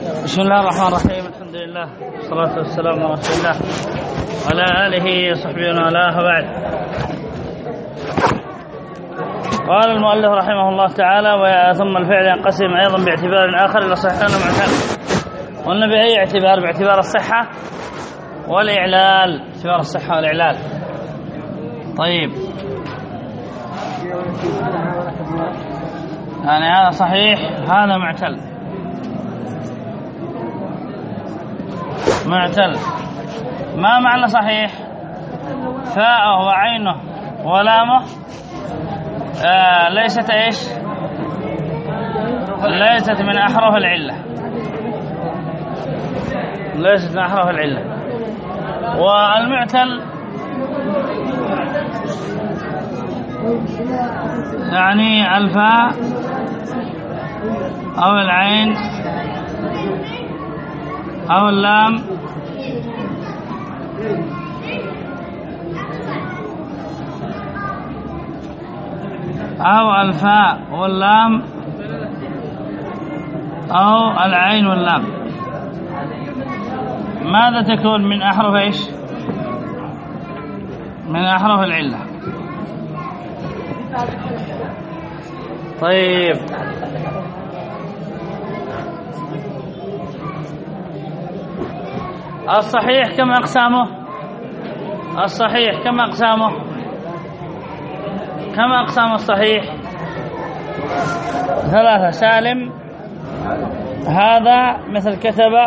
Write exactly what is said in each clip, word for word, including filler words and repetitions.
بسم الله الرحمن الرحيم. الحمد لله والصلاة والسلام على رسول الله وعلى آله وصحبه ومن والاه، وبعد. قال المؤلف رحمه الله تعالى: ثم الفعل ينقسم أيضا باعتبار آخر إلى صحيح ومعتل. قلنا بأي اعتبار؟ باعتبار الصحة والإعلال. باعتبار الصحة والإعلال. طيب، يعني هذا صحيح، هذا معتل. معتل ما معنى صحيح؟ فاءه وعينه ولامه آه ليست ايش؟ ليست من احرف العله. ليست من احرف العله. والمعتل يعني الفاء او العين أو اللام أو الفاء واللام أو العين واللام. ماذا تكون من أحرف إيش؟ من أحرف العلة. طيب، الصحيح كم أقسامه؟ الصحيح كم أقسامه؟ كم أقسام الصحيح؟ ثلاثة. سالم، هذا مثل كتب،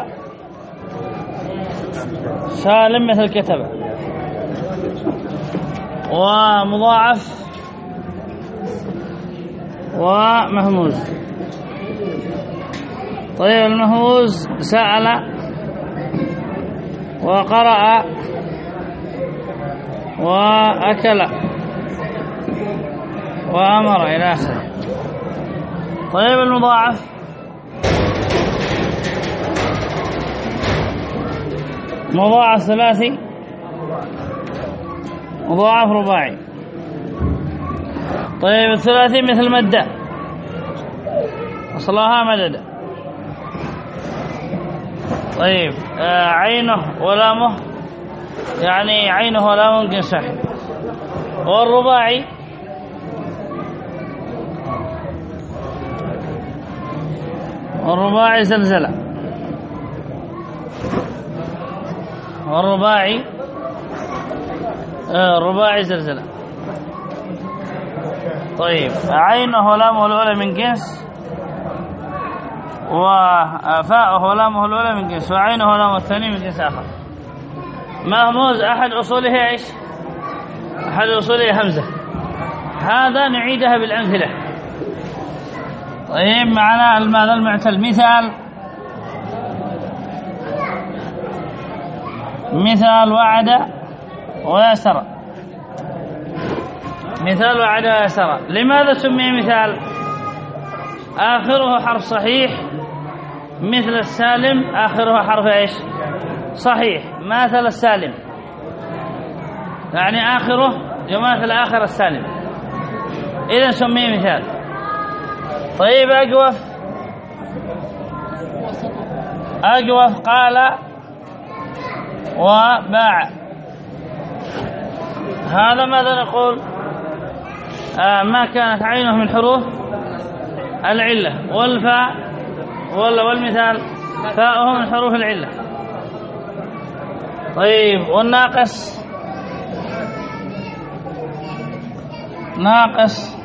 سالم مثل كتب. ومضاعف ومهموز. طيب، المهموز سأل وقرأ وأكل وأمر إلى آخره. طيب، المضاعف مضاعف ثلاثي، مضاعف رباعي. طيب، الثلاثي مثل مدة، أصلها مدد. طيب، آه عينه ولامه، يعني عينه ولامه جنس واحد. والرباعي والرباعي زلزلة. والرباعي آه الرباعي زلزلة. طيب، عينه ولامه الأولى من جنس، وفاءه ولامه الأولى من جنس، وعينه ولامه الثاني من جنس آخر. مهموز أحد أصوله إيش؟ أحد أصوله همزة. هذا نعيدها بالأمثلة. طيب، معنا ماذا؟ المعتل. مثال مثال وعد ويسر. مثال وعد ويسر. لماذا سمي مثال؟ آخره حرف صحيح، مثل السالم آخره حرف إيش؟ صحيح. مثل السالم يعني آخره يماثل آخر السالم، إذا سميه مثال. طيب، أجوف أجوف قال وباع. هذا ماذا نقول؟ آه ما كانت عينه من حروف العلة، والفاء ولا والمثال فاءه من حروف العلة. طيب، والناقص ناقص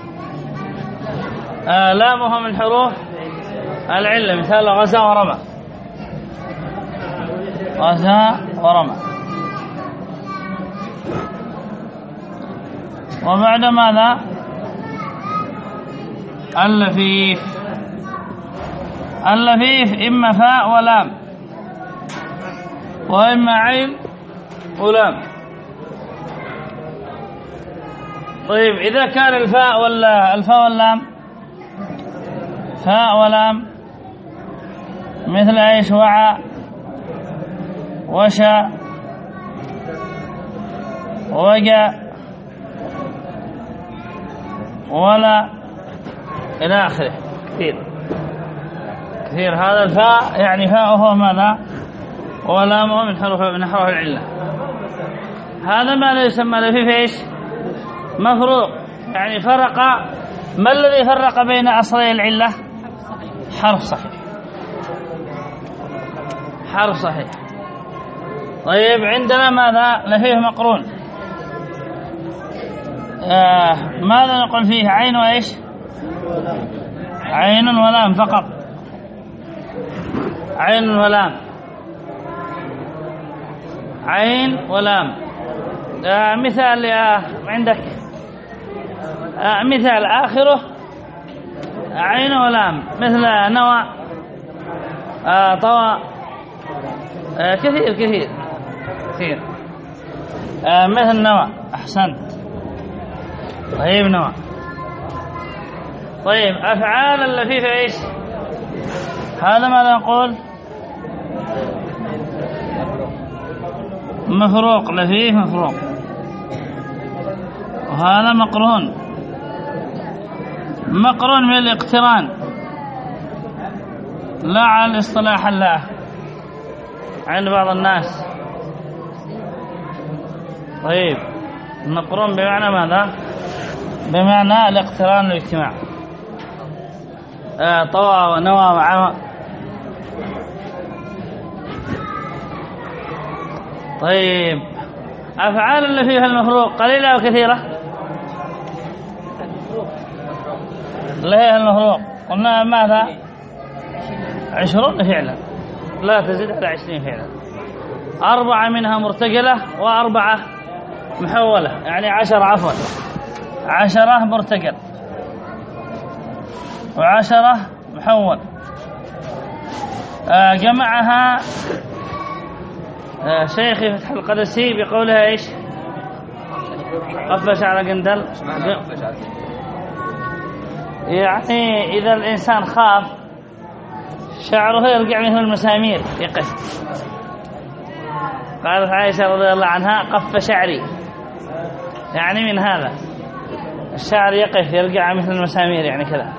آه لامه من حروف العلة، مثال غزا ورمى. غزا ورمى. وبعد ماذا؟ اللفيف. اللفيف إما فاء ولام، وإما عين ولام. طيب، إذا كان الفاء ولا الفاء واللام فاء ولام، مثل ايش؟ وعى وشى وجى ولا إلى آخره. كثير كثير كثير. هذا الفاء يعني فاؤه ماذا؟ ولامه من حروف من حروف العلة. هذا ما لا يسمى لفيف ايش؟ مفروق، يعني فرق. ما الذي فرق بين أصلي العلة؟ حرف صحيح، حرف صحيح. طيب عندنا ماذا؟ لفيف مقرون. آه ماذا نقول فيه؟ عين وإيش؟ عين ولام فقط، عين ولام، عين ولام. آه مثال آه عندك آه مثال آخره عين ولام، مثل نوى، آه طوى، آه كثير كثير كثير. آه مثل نوى. أحسنت. طيب نوى. طيب أفعال اللفيفة إيش؟ هذا ماذا نقول؟ مفروق، لفيف مفروق. وهذا مقرون، مقرون من الاقتران لا على الاصطلاح الله عند بعض الناس. طيب مقرون بمعنى ماذا؟ بمعنى الاقتران والاجتماع. آه طوى ونوى وعمى. طيب أفعال اللي فيها المفروق قليلة أو كثيرة؟ اللي هي المفروق قلنا ماذا؟ عشرون فعلا، لا تزيد على عشرين فعلا. أربعة منها مرتجلة وأربعة محولة، يعني عشرة، عفوا عشرة مرتجل وعشرة محول. آه جمعها آه شيخي فتح القدسي بقولها ايش؟ قفش على قندل. يعني إذا الإنسان خاف شعره يرجع مثل المسامير يقف. قالت عائشة رضي الله عنها قف شعري، يعني من هذا الشعر يقف يرجع مثل المسامير، يعني كذا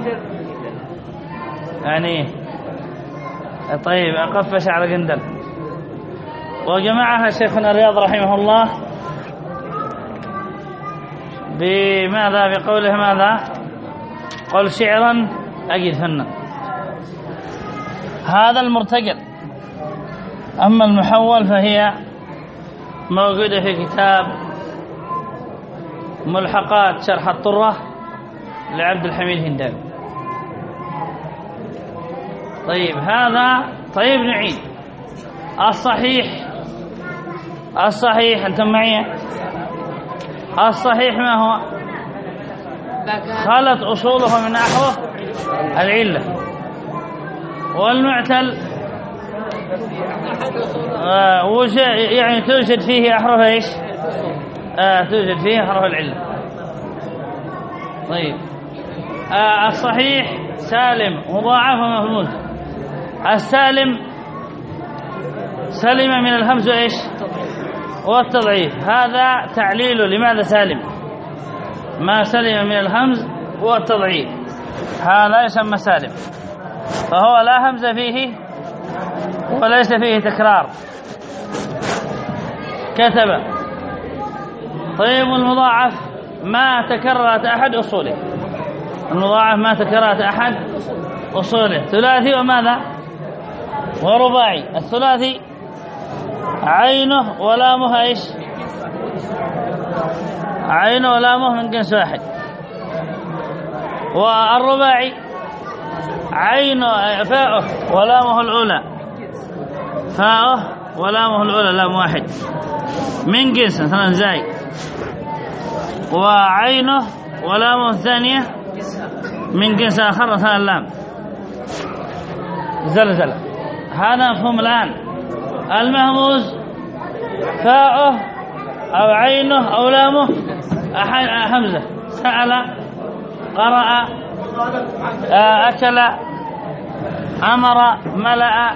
يعني. طيب قف شعر قندل. وجمعها شيخنا الرياض رحمه الله بماذا؟ بقوله ماذا؟ قل شعرا أجد فنا. هذا المرتجل. أما المحول فهي موجودة في كتاب ملحقات شرح الطرة لعبد الحميد هنداوي. طيب هذا. طيب نعيد. الصحيح، الصحيح أنتم معي؟ الصحيح ما هو؟ خلت أصوله من نحو العلة. والمعتل آه يعني توجد فيه أحرف إيش؟ آه توجد فيه أحرف العلة. طيب آه الصحيح سالم مضاعف ومهموز. السالم سلم من الهمز إيش؟ والتضعيف. هذا تعليل لماذا سالم؟ ما سلم من الهمز والتضعيف هذا يسمى سالم، فهو لا همز فيه وليس فيه تكرار. كتب. طيب المضاعف ما تكررت أحد أصوله. المضاعف ما تكررت أحد أصوله. ثلاثي وماذا؟ ورباعي. الثلاثي عينه ولامه ايش؟ عينه ولامه من جنس واحد. والرباعي عينه فاؤه ولامه الأولى، فاؤه ولامه الأولى لام واحد من جنس مثلا زاي. وعينه ولامه الثانية من جنس آخر مثلا لام زلزلة. هذا مفهوم الآن. المهموز فاؤه أو عينه أو لامه همزة. سأل، قرأ، أكل، أمر، ملأ.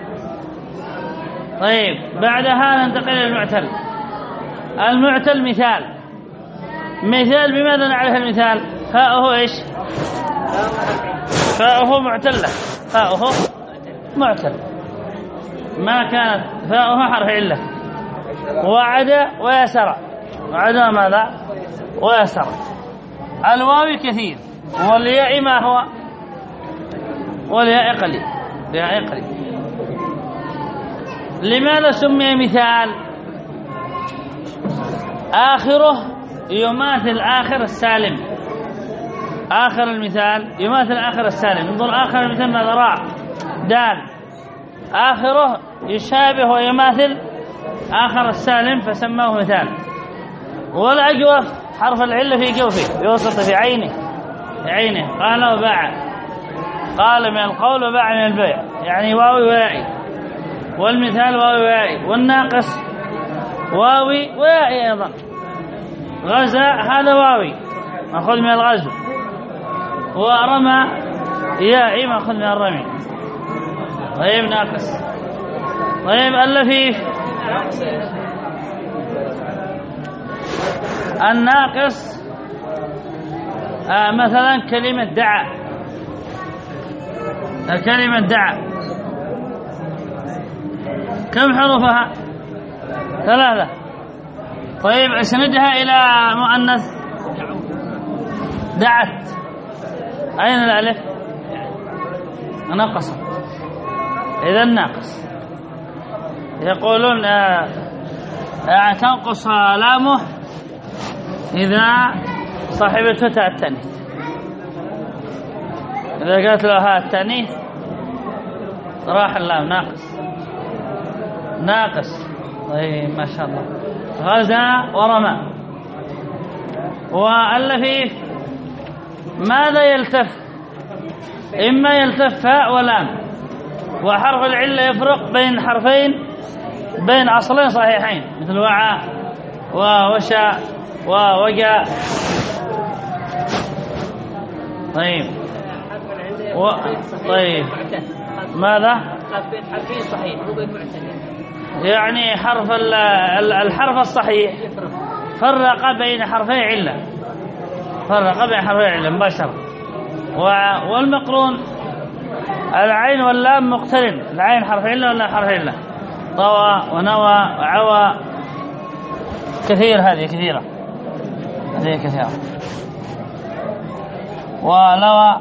طيب بعد هذا ننتقل إلى المعتل. المعتل مثال. مثال بماذا نعرف المثال؟ فاؤه إيش؟ فاؤه معتلة، فاؤه معتل، ما كانت فاؤه حرف علة. وعد ويسر، وعد ماذا؟ ويسر. الواو كثير، والياء ما هو؟ والياء قليل، الياء قليل. لماذا سمي مثال؟ آخره يماثل آخر السالم، آخر المثال يماثل آخر السالم. انظر آخر المثال ماذا؟ راء دال، آخره يشابه ويماثل آخر السالم فسماه مثال. والأجوف حرف العلة في جوفه، بوسط في عينه، في عينه. قال وباع، قال من القول وباع من البيع، يعني واوي ويائي. والمثال واوي ويائي، والناقص واوي ويائي أيضا. غزا هذا واوي مأخذ من الغزو، ورمى يائي مأخذ من الرمي. طيب ناقص. طيب اللفيف الناقص آه مثلا كلمة دعا، كلمة دعا كم حروفها؟ ثلاثة. طيب اسندها إلى مؤنث دعت، أين الألف؟ نقص، إذا ناقص. يقولون آه آه تنقص لامه إذا صاحبته تاء التانيث، إذا قالت له ها التانيث راح اللام، ناقص ناقص. طيب ما شاء الله. غزا ورمى. واللفيف ماذا يلتف؟ إما يلتف فاء ولام، وحرف العلة يفرق بين حرفين بين أصلين صحيحين مثل وعى ووشى ووجى. طيب و... طيب ماذا؟ حرفين صحيح مو بين معتدل، يعني حرف الحرف الصحيح فرق بين حرفي علة، فرق بين حرفي علة مباشرة. والمقرون العين واللام مقترن، العين حرف علة ولا حرف علة؟ طوى ونوى وعوى، كثير، هذه كثيرة، هذه كثيرة. ولوى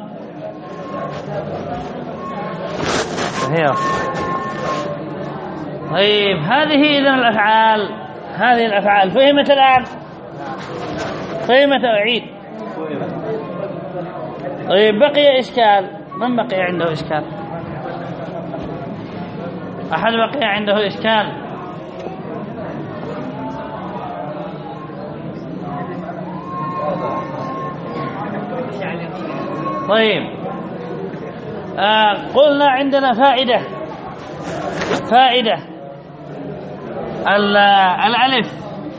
كثيرة. طيب هذه إذن الأفعال، هذه الأفعال فهمت الآن؟ فهمت أعيد؟ طيب بقي إشكال. من بقي عنده إشكال؟ أحد بقي عنده إشكال؟ طيب آه قلنا عندنا فائدة، فائدة الألف،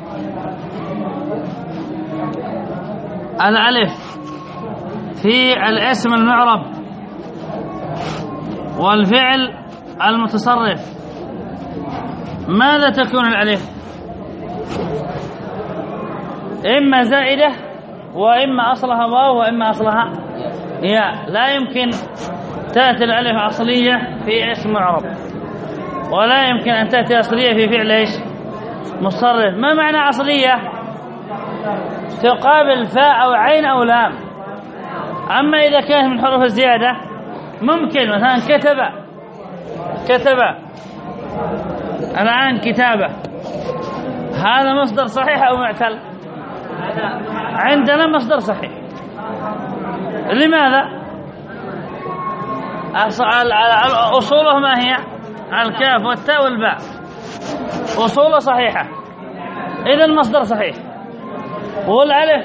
الألف في الاسم المعرب والفعل المتصرف ماذا تكون الألف؟ إما زائدة وإما أصلها واو وإما أصلها ياء. لا يمكن تأتي الألف أصلية في اسم معرب، ولا يمكن أن تأتي أصلية في فعل إيش؟ متصرف. ما معنى أصلية؟ تقابل فاء أو عين أو لام. أما إذا كانت من حروف الزيادة ممكن مثلا كتب، كتب الآن كتابة، هذا مصدر صحيح أو معتل؟ عندنا مصدر صحيح. لماذا؟ أصوله ما هي؟ الكاف والتاء والباء، أصوله صحيحة، إذن مصدر صحيح. والألف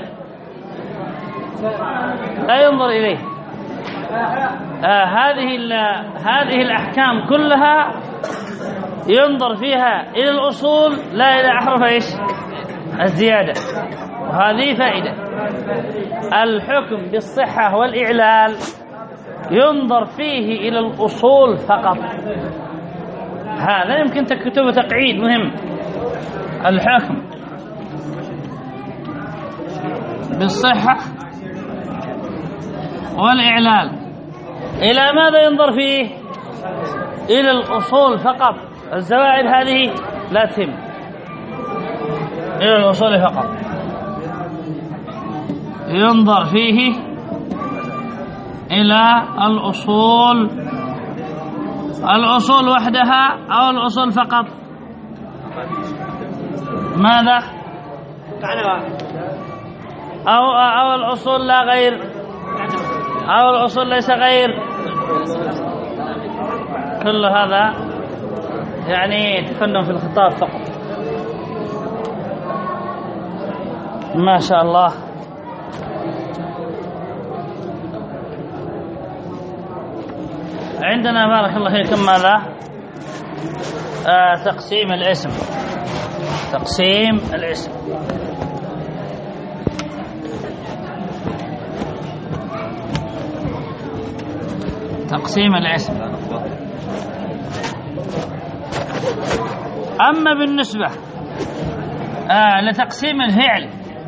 لا ينظر إليه. آه هذه هذه الأحكام كلها ينظر فيها إلى الأصول لا إلى أحرف إيش؟ الزيادة. وهذه فائدة. الحكم بالصحة والإعلال ينظر فيه إلى الأصول فقط. هذا يمكن تكتبه تقعيد مهم. الحكم بالصحة والإعلال إلى ماذا ينظر فيه؟ إلى الأصول فقط، الزوائد هذه لا تهم، إلى الأصول فقط ينظر فيه، إلى الأصول، الأصول وحدها أو الأصول فقط. ماذا؟ أو أو الأصول لا غير، أو الأصول ليس غير، كل هذا يعني تفنن في الخطاب فقط. ما شاء الله. عندنا بارك الله فيكم ماذا؟ آه تقسيم الاسم، تقسيم الاسم. تقسيم الاسم. أما بالنسبة آه لتقسيم الفعل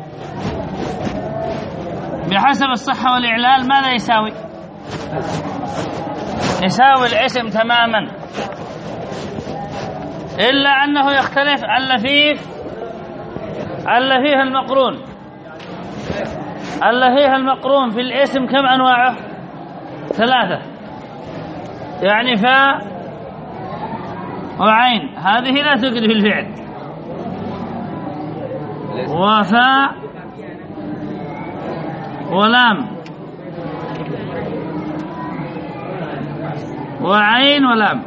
بحسب الصحة والإعلال ماذا يساوي؟ يساوي الاسم تماما، إلا أنه يختلف اللفيف، اللفيف المقرون، اللفيف المقرون في الاسم كم أنواعه؟ ثلاثة، يعني فاء وعين، هذه لا توجد في الفعل، وفاء ولام وعين ولام،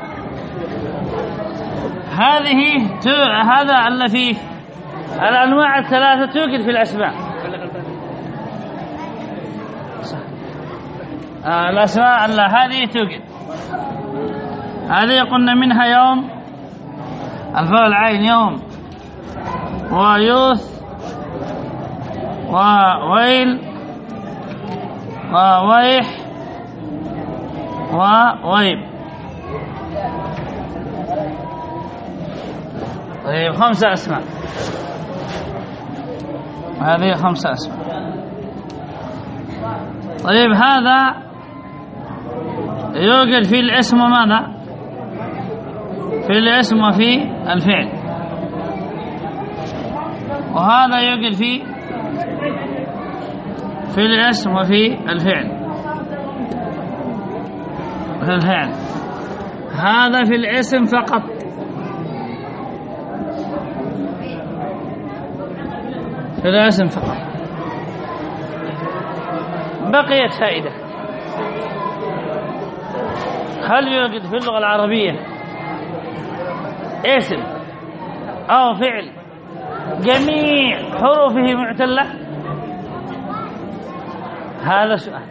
هذه هذا اللفيف. الأنواع الثلاثة توجد في الأسماء. آه الأسماء الله هذه توجد، هذه قلنا منها يوم، الفاء والعين يوم ويوث وويل وويح وويب. طيب خمسة أسماء، هذه خمسة أسماء. طيب هذا يوجد في الاسم وماذا؟ في الاسم وفي الفعل، وهذا يوجد في في الاسم وفي الفعل، في الفعل. هذا في الاسم فقط، في الاسم فقط. بقيت فائدة، هل يوجد في اللغة العربية اسم أو فعل جميع حروفه معتلة؟ هذا سؤال،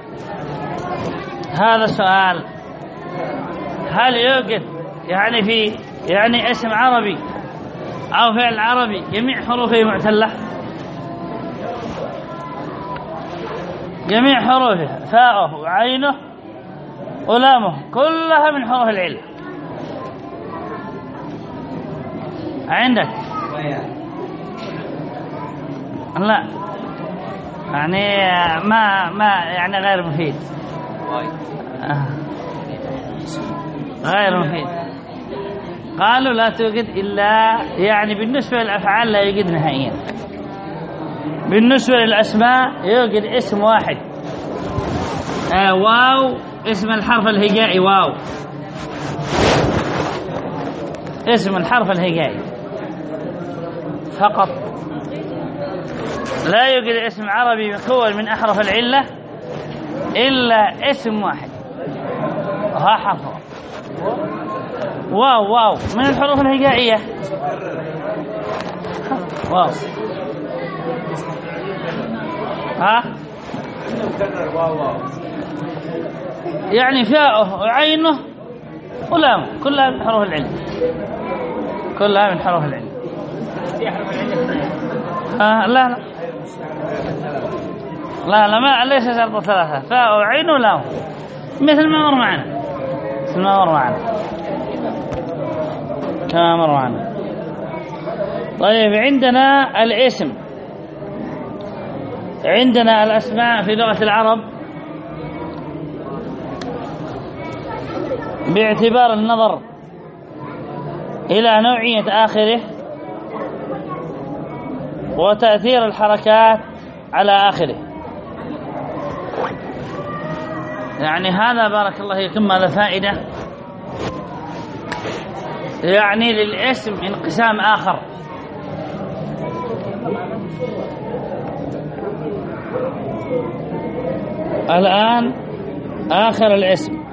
هذا سؤال. هل يوجد يعني في يعني اسم عربي أو فعل عربي جميع حروفه معتلة؟ جميع حروفه، فاءه وعينه ولامه كلها من حروف العلة عندك؟ لا، يعني ما ما يعني غير مفيد، غير مفيد. قالوا لا توجد إلا يعني بالنسبة للأفعال لا يوجد نهائيا. بالنسبة للأسماء يوجد اسم واحد، آه واو، اسم الحرف الهجائي واو، اسم الحرف الهجائي فقط. لا يوجد اسم عربي مكون من أحرف العلة إلا اسم واحد، ها حرف واو، واو من الحروف الهجائية، واو ها يعني فاءه وعينه ولامه كلها من حروف العلة، كلها من حروف العلة. آه لا لا لا لا ما ليس شرط ثلاثة، فاء وعين ولام، مثل ما مر معنا، مثل ما مر معنا كما مر معنا. طيب عندنا الاسم، عندنا الأسماء في لغة العرب باعتبار النظر إلى نوعية آخره وتأثير الحركات على آخره. يعني هذا بارك الله فيكم هذا فائدة يعني للاسم انقسام آخر. الآن آخر الاسم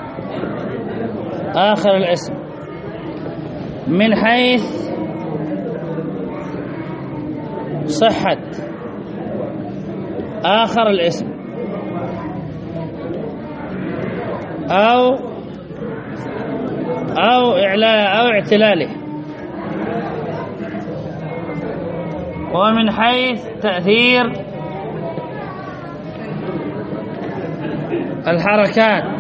آخر الاسم من حيث صحة آخر الاسم أو أو إعلاء أو اعتلاله، ومن حيث تأثير الحركات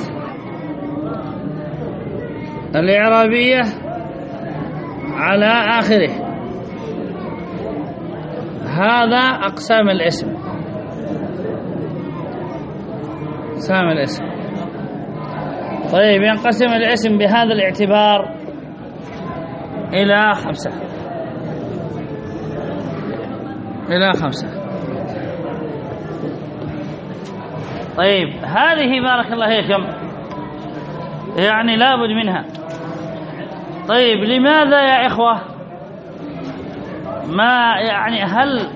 الإعرابية على آخره. هذا أقسام الاسم أقسام الاسم طيب ينقسم الاسم بهذا الاعتبار إلى خمسة إلى خمسة طيب هذه بارك الله فيكم يعني لابد منها. طيب لماذا يا إخوة ما يعني هل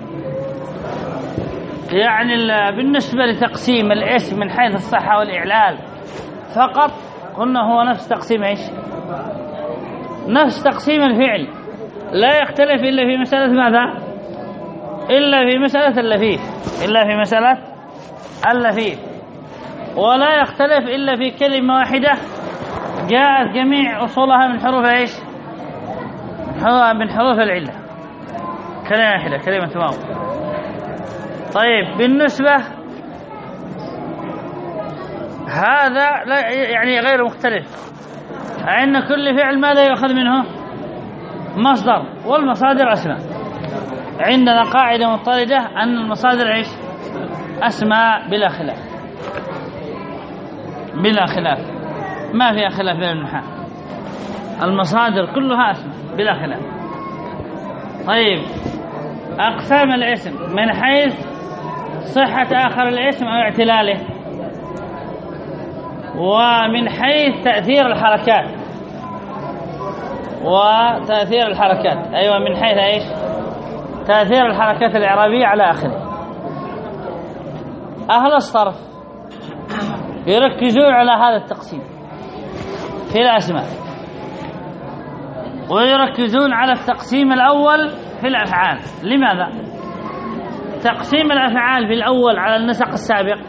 يعني بالنسبة لتقسيم الاسم من حيث الصحة والإعلال فقط قلنا هو نفس تقسيم ايش؟ نفس تقسيم الفعل، لا يختلف إلا في مسألة ماذا؟ إلا في مسألة اللفيف إلا في مسألة اللفيف ولا يختلف إلا في كلمة واحدة جاءت جميع أصولها من حروف ايش؟ من حروف العلة، كلمة واحدة كلمة واو. طيب بالنسبة هذا لا يعني غير مختلف، أن كل فعل ماذا يؤخذ منه؟ مصدر، والمصادر أسماء. عندنا قاعدة مضطردة أن المصادر ايش؟ أسماء بلا خلاف بلا خلاف ما فيها خلاف بين النحاة، المصادر كلها أسماء بلا خلاف. طيب أقسام الاسم من حيث صحة آخر الاسم أو اعتلاله، ومن حيث تأثير الحركات وتأثير الحركات أيوة من حيث ايش؟ تأثير الحركات الإعرابية على آخره. أهل الصرف يركزون على هذا التقسيم في الأسماء، ويركزون على التقسيم الأول في الأفعال. لماذا؟ تقسيم الأفعال في الأول على النسق السابق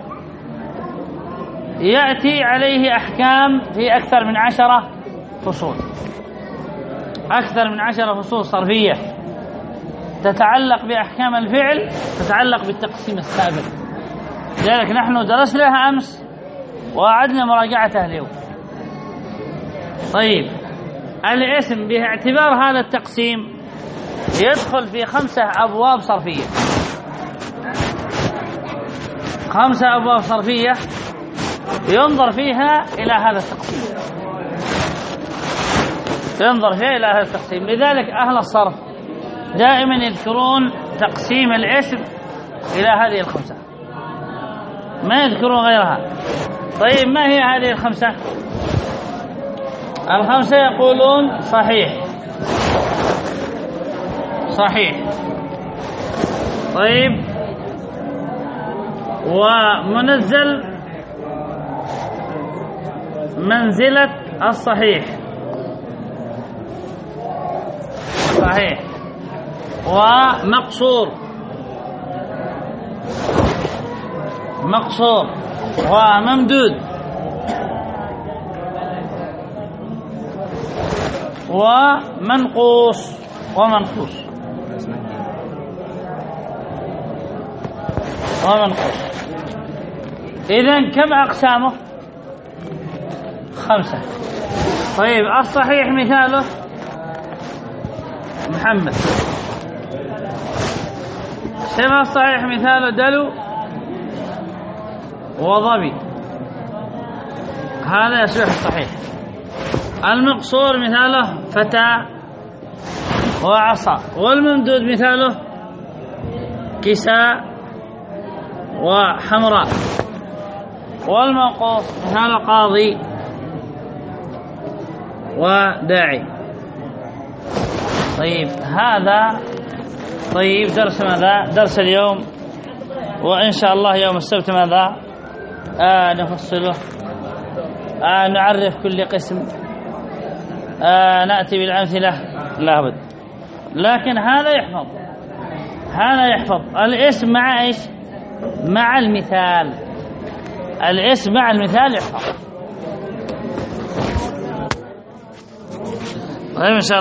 يأتي عليه أحكام في أكثر من عشرة فصول أكثر من عشرة فصول صرفية تتعلق بأحكام الفعل، تتعلق بالتقسيم السابق. لذلك نحن درسناها أمس وأعدنا مراجعتها اليوم. طيب الاسم باعتبار هذا التقسيم يدخل في خمسة أبواب صرفية خمسة أبواب صرفية ينظر فيها إلى هذا التقسيم ينظر فيها إلى هذا التقسيم لذلك أهل الصرف دائما يذكرون تقسيم الاسم إلى هذه الخمسة، ما يذكرون غيرها. طيب ما هي هذه الخمسة؟ الخمسة يقولون صحيح صحيح طيب ومنزل منزلة الصحيح صحيح ومقصور مقصور وممدود ومنقوص ومنقوص ومنقوص. إذن كم أقسامه؟ خمسة. طيب الصحيح مثاله محمد، سمع الصحيح مثاله دلو وظبي. هذا يصبح صحيح. المقصور مثاله فتى وعصا، والممدود مثاله كساء وحمراء، والموقوف مثاله قاضي وداعي. طيب هذا طيب درس ماذا؟ درس اليوم، وإن شاء الله يوم السبت ماذا؟ آه نفصله، آه نعرف كل قسم، آه نأتي بالأمثلة لا بد. لكن هذا يحفظ، هذا يحفظ الاسم مع إيش؟ مع المثال، الاسم مع المثال يحفظ. طيب إن شاء الله.